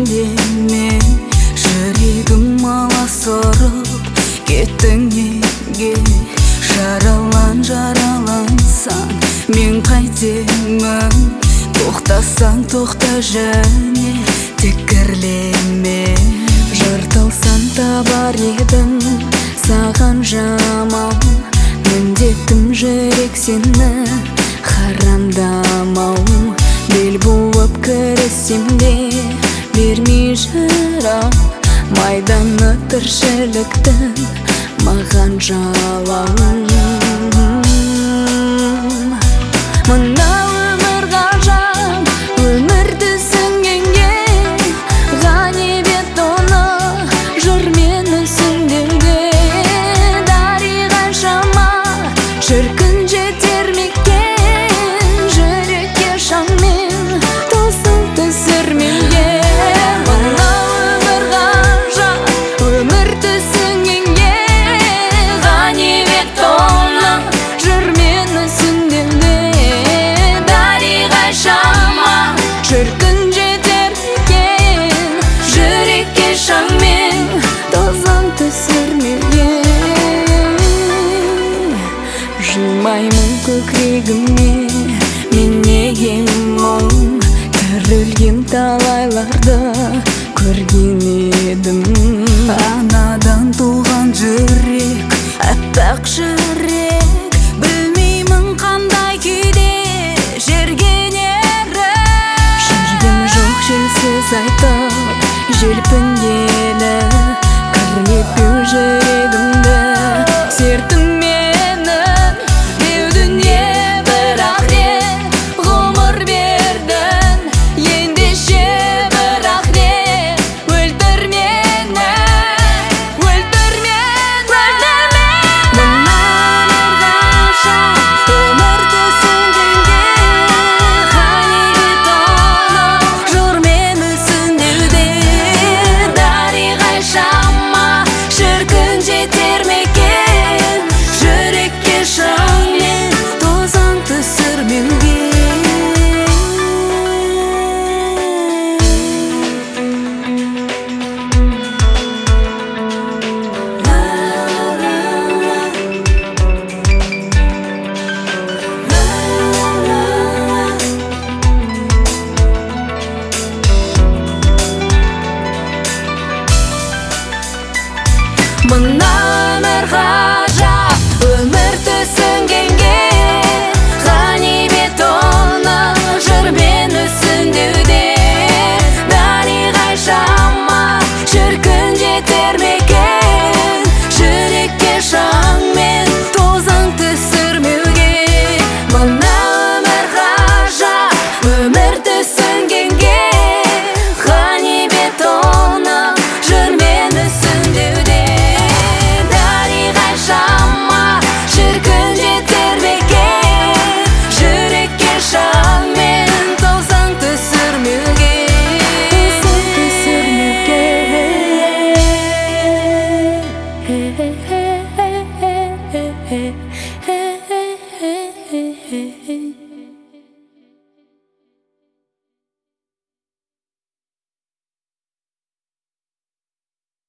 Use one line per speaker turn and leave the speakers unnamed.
деме, жүрегім аласұрып кеттің неге? Жаралансаң мен қайтемін, тоқтасаң тоқта және текірлеме. Жыртылсаң табар едім саған жамау, міндетім жүрек сені харамдамау. Бел буып кірісем де бермей жырау, майданы тіршіліктің маған жалау. Мына өмір ғажап, өмірді сүнгенге ғанибет оны жырмен үсіндеуге. Дариға шама шіркін жетер мекен, жүрекке шаңмен тосын түсірмеуге. Мына өмір ғажап, өмірді сүнгенге ғанибет оны жырмен үсіндеуге. Дариға шама шіркін жетер мекен, жүрекке шаңмен тозаң түсірмеуге. Жимаймын көкірегіме мен неге мұң, тірілген талайларды көрген едім. Анадан туған жүрек, әппақ жүрек, білмеймін қандай күйде жергенерін. Жүргем жоқ желсіз айтып, желпінгелі, кірлетпеу жүрегімді сертім менің. Деудіне бірақ рет ғұмыр бердің, ендеше бірақ рет өлтір мені, өлтір мені. Мына өмір ғажап, өмірді сүнгенге ғанибет оны жырмен үсіндеуде. Дариға шама шіркін жетер мекен, жүрекке шаңмен тозаң түсірмеуге. Мына өмір ғажап, өмірді сүнгенге ғанибет оны жырмен үсіндеуде. Дариға шама шіркін жетер мекен, жүрекке шаңмен тозаң түсірмеуге. Мына өмір ғажап, өмірді сүнгенге ғанибет оны жырмен үсіндеуде. Дариға шама шіркін жетер мекен, жүрекке шаңмен тозаң түсірмеуге. Hey